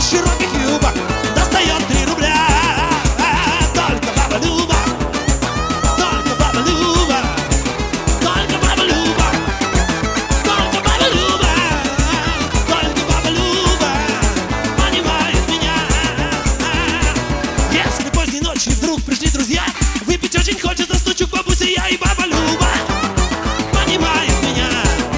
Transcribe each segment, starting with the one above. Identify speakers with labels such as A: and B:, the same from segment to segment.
A: широких юбок достает 3 рубля. Только баба Люба, только баба Люба, только баба Люба, только баба Люба, только баба Люба понимает меня. Если поздней ночью вдруг пришли друзья, выпить очень хочется, стучу к бабусе я, и баба Люба понимает меня.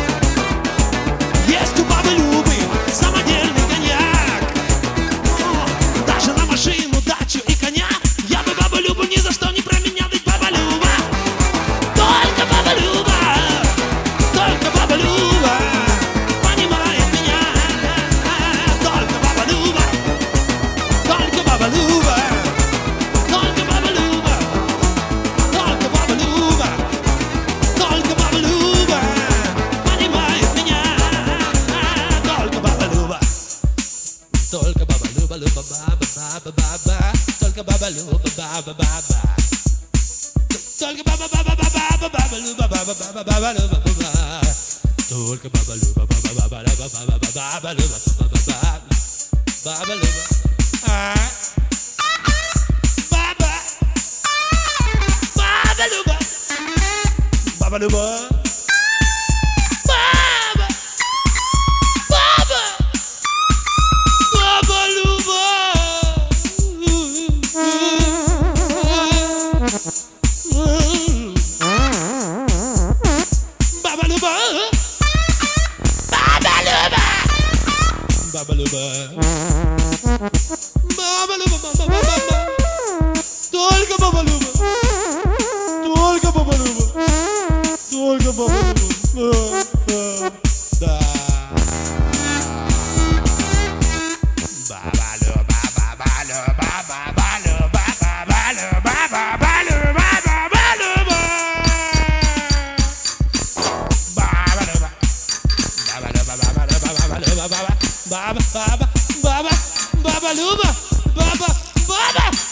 A: Есть у бабы Любы самодельный коньяк. Даже на машину, дачу и коня я бы бабу Любу ни за что не променял. Ведь баба Люба, только баба Люба, только баба Люба понимает меня. Только баба Люба, только баба Люба, только баба Люба, только баба Люба, только баба Люба понимает меня. Только баба Люба, только баба Люба, Люба, баба, баба, баба, только баба Люба, баба, баба, только баба, баба, баба, баба Люба, баба, баба, баба Люба, баба, только баба Люба, баба, баба, баба, баба, баба Люба, баба, баба Люба, баба, баба Люба, баба Люба. Baba Luba, Baba Luba, Baba Luba, только Baba Luba, только Baba Luba, только Baba Luba, да. Baba Luba, Baba Luba, Baba Luba, Baba Luba, Baba Luba, Baba Luba, Baba Luba, Baba Luba, Baba Luba, Baba Luba, Baba. Baba, baba, baba, baba Luba, baba, baba.